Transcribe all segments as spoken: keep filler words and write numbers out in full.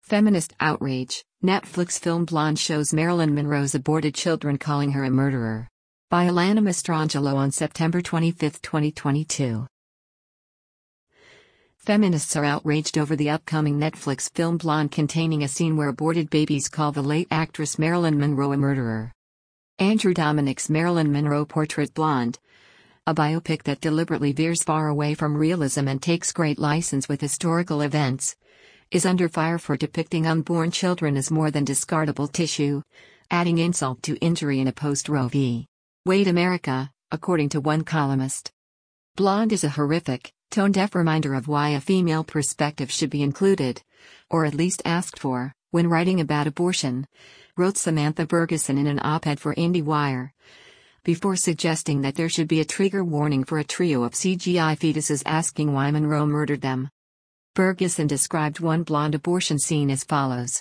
Feminist outrage. Netflix film Blonde shows Marilyn Monroe's aborted children, calling her a murderer. By Alana Mastrangelo on September twenty-fifth, twenty twenty-two. Feminists are outraged over the upcoming Netflix film Blonde, containing a scene where aborted babies call the late actress Marilyn Monroe a murderer. Andrew Dominik's Marilyn Monroe portrait Blonde, a biopic that deliberately veers far away from realism and takes great license with historical events, is under fire for depicting unborn children as more than discardable tissue, adding insult to injury in a post-Roe v. Wade America, according to one columnist. Blonde is a horrific, tone-deaf reminder of why a female perspective should be included, or at least asked for, when writing about abortion, wrote Samantha Bergeson in an op-ed for IndieWire, before suggesting that there should be a trigger warning for a trio of C G I fetuses, asking why Monroe murdered them. Bergeson described one Blonde abortion scene as follows.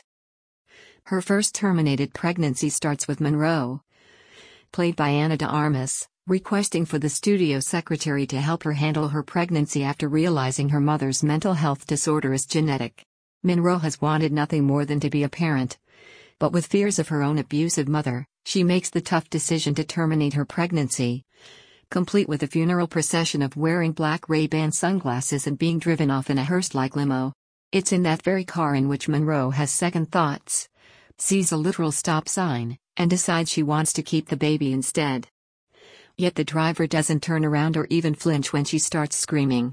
Her first terminated pregnancy starts with Monroe, played by Ana de Armas, requesting for the studio secretary to help her handle her pregnancy after realizing her mother's mental health disorder is genetic. Monroe has wanted nothing more than to be a parent, but with fears of her own abusive mother, she makes the tough decision to terminate her pregnancy, complete with a funeral procession of wearing black Ray-Ban sunglasses and being driven off in a hearse-like limo. It's in that very car in which Monroe has second thoughts, sees a literal stop sign, and decides she wants to keep the baby instead. Yet the driver doesn't turn around or even flinch when she starts screaming.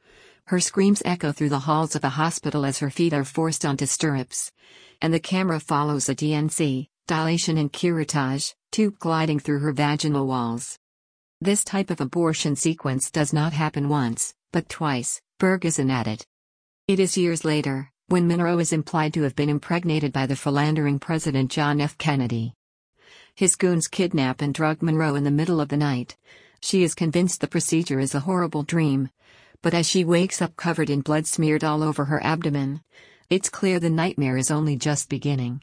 Her screams echo through the halls of the hospital as her feet are forced onto stirrups, and the camera follows a D N C, dilation and curettage, tube gliding through her vaginal walls. This type of abortion sequence does not happen once, but twice, Bergeson added. It is years later, when Monroe is implied to have been impregnated by the philandering President John F. Kennedy. His goons kidnap and drug Monroe in the middle of the night. She is convinced the procedure is a horrible dream, but as she wakes up covered in blood smeared all over her abdomen, it's clear the nightmare is only just beginning.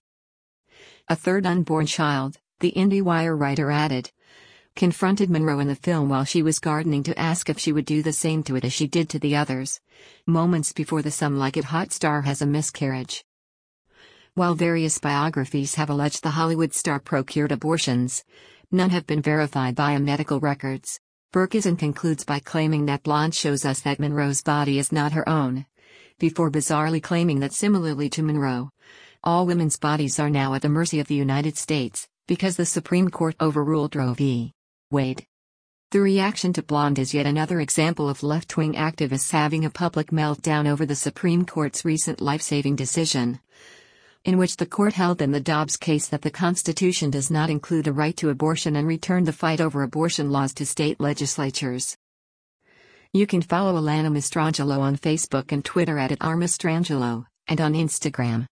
A third unborn child, the IndieWire writer added, confronted Monroe in the film while she was gardening to ask if she would do the same to it as she did to the others, moments before the Some Like It Hot star has a miscarriage. While various biographies have alleged the Hollywood star procured abortions, none have been verified via medical records. Bergeson concludes by claiming that Blonde shows us that Monroe's body is not her own, before bizarrely claiming that similarly to Monroe, all women's bodies are now at the mercy of the United States, because the Supreme Court overruled Roe v. Wade. The reaction to Blonde is yet another example of left-wing activists having a public meltdown over the Supreme Court's recent life-saving decision, in which the court held in the Dobbs case that the Constitution does not include a right to abortion and returned the fight over abortion laws to state legislatures. You can follow Alana Mastrangelo on Facebook and Twitter at Mastrangelo, and on Instagram.